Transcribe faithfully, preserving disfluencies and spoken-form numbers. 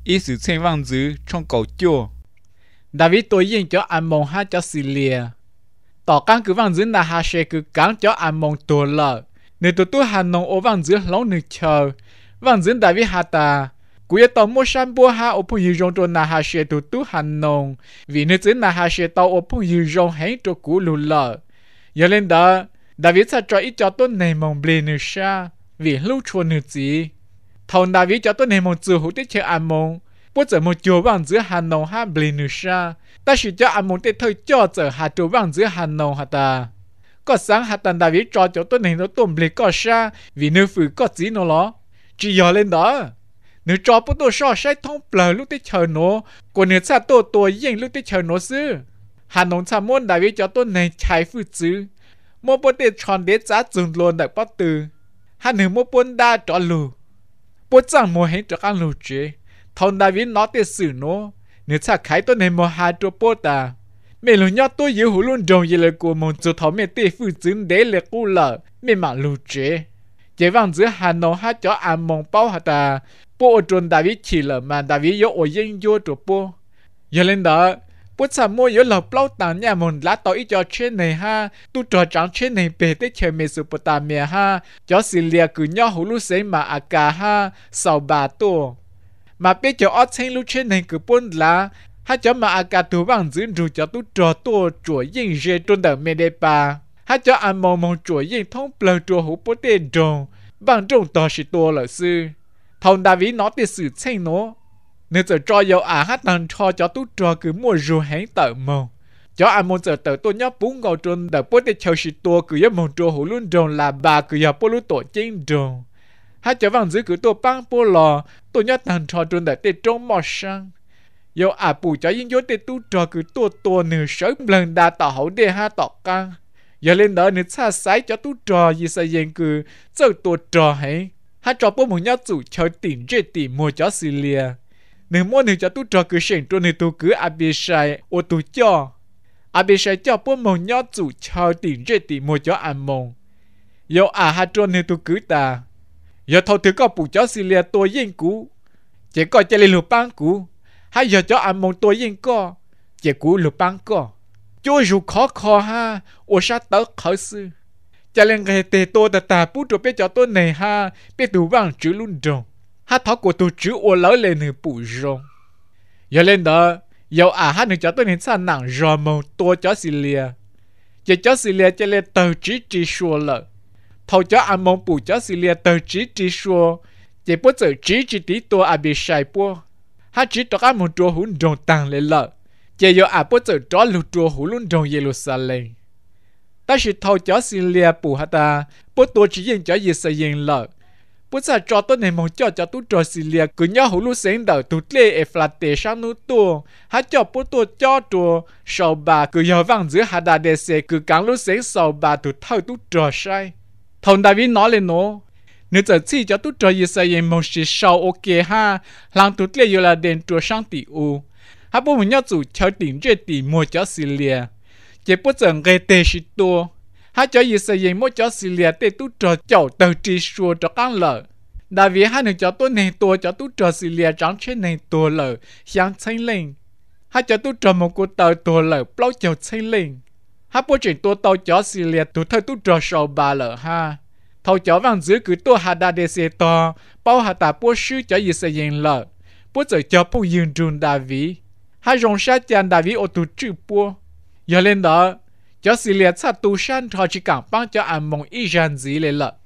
ý sự xem vang dữ trong cầu chua David tôi yên cho anh mong hát cho Syria tỏ căng cứ vang dữ là hà sẽ cứ căng cho anh mong tổ lợ nếu tụi tôi hà nông ô vang dữ lâu nữa chờ vang dữ David hà ta cú ye tàu mua san bua ha ô phong dùng cho na hà sẽ tụi tôi hà nông vì nếu dữ na hà sẽ tàu ô phong dùng hết cho cú lù lợ giờ lên đó David sẽ cho ít cho tôi này mong bề nữa sa vì lúc chua nữa gì thằng David cho tôi này mong chịu hụt tiết chơi anh mong bố giờ một chỗ vang giữa Hà Nội ha bề nữa sa ta chỉ cho anh mong tiết thời cho giờ hà chỗ vang giữa Hà Nội hà ta có sáng hà tần David cho cho tôi này nó tôm bề có sa vì nếu phụ có gì nó lo chỉ giờ lên đó nếu cho bố tôi so sai thông bờ lúc tiết chơi nó còn nếu sao tôi tôi yên lúc tiết chơi nó xứ Hà Nội sao muốn David cho tôi này trái phụ chứ mua bố tiết chọn để giá dùng luôn được bắt từ Hà Nội mua bốn đa cho lù bố chẳng mua hết cho ăn lù chế thằng David nói tiết xử nó nếu sao khai tôi này mua hai cho bố ta mẹ lù nhớ tôi yếu hữu luôn đồng gì là của một chỗ thảo mẹ tiết phụ chứng để là cô lợ mẹ mà lù chế chế vang giữa Hà Nội hát cho ăn mong bao hả ta bố ở trốn David chỉ là mà David yếu ở yên vô cho bố giờ lên đó bố chẳng mua yếu lọc lâu tàng nhà một lá tàu ít cho trên này ha tu trò trắng trên này bề tới chơi Mesopotamia ha cho Syria cứ nhau hữu lúc xây mà à cả ha sau bà tổ mà biết cho ở trên lúc trên này cứ bốn lá ha cho mà à cả tu vang giữ rồi cho tu trò tổ chuỗi yên dễ trôn đỡ mê đê bà ha cho ăn mong mong chuỗi yên thông bờ trò hữu bố tê trồng bằng trồng tỏ sĩ tổ lợi sư thằng David nói tới sự trên nó nếu giờ cho dầu à hát năng cho cho tú trò cứ mua rùa hãng tợ màu cho anh muốn giờ tợ tôi nhớ bún ngầu trôn đợt bố để chờ sĩ tua cứ nhớ mong trò hữu luôn rồng là bà cứ nhớ bố lúc tổ chính rồng hát cho vang dưới cứ tôi băng bố lò tôi nhớ năng cho trôn đợt tê trông mò sang dầu à bù cho yên dối tê tú trò cứ tôi tôi nửa sớm lần đa tỏ hậu đê ha tỏ căng giờ lên đó nửa xa sái cho tú trò gì sao yên cứ giờ tôi trò hãy hát cho bố muốn nhớ chủ chờ tỉnh dễ tỉnh mua cho Syria nếu mua nếu cho tu trò cứ xem cho nên tu cứ Abishai ô tu cho Abishai cho bố mong nhớ chủ chờ tiền dễ tiền mua cho ăn mong yêu à ha cho nên tu cứ ta giờ thầu thứ có bù cho Syria tôi yên cũ chỉ có cho lên lục băng cũ hay giờ cho ăn mong tôi yên co chỉ cũ lục băng co cho dù khó khó ha ô sát tớ khó sư cho lên cái tê tôi ta ta bút cho biết cho tôi này ha biết đủ vàng chữ luôn rồi hát tháo của tôi chữ ô lỡ lên nửa bù rong giờ lên đó giờ à hát nửa cho tôi nên sang nặng rò màu tôi cho Syria chỉ cho Syria cho lên tờ trí trí xua lợ thầu cho ăn mong bù cho Syria tờ trí trí xua chỉ bố giờ trí trí tí tôi à bị sai bố hát trí cho các một chỗ hỗn đồn tăng lên lợ chỉ giờ à bố giờ cho lụt chỗ hỗn luôn đồn Jerusalem ta chỉ thầu cho Syria bù hát ta bố tôi chỉ dành cho Israel lợ bố sa cho tôi này mong cho cho tôi trò Syria cứ nhớ hữu lúc sáng đầu tụt lê Ephrate sang núi tua há cho bố tôi cho trò sau bà cứ nhớ vang giữa Hadadese cứ cắn lúc sáng sau bà tụt thâu tôi trò sai thằng David nói lên nó nếu giờ chỉ cho tôi trò Israel mong chỉ sau ok ha làm tụt lê là đền trò sang tỷ u há bố mình nhớ chủ cho tiền dễ tiền mua cho Syria chỉ bố giờ gây tê sĩ tua há cho Israel mỗi cho Syria tê tú trò chậu tờ trí xua cho các lợ đại vì hai người cho tôi này tua cho tú trò Syria trắng trên này tua lợ sáng xanh lên há cho tú trò một cô tờ tua lợ bao chậu xanh lên há bố chuyện tua tàu cho Syria tú thời tú trò sầu bà lợ ha thầu cho vàng dưới cứ tua Hadadese to bao hà tà bố sư cho Israel lợ bố giờ cho bố dương trùn đại vì há rong sát chàn đại vì ô tú chữ bố giờ lên đó cho Syria sát tu san cho chỉ cảng băng cho ăn mong Iran gì lên lợ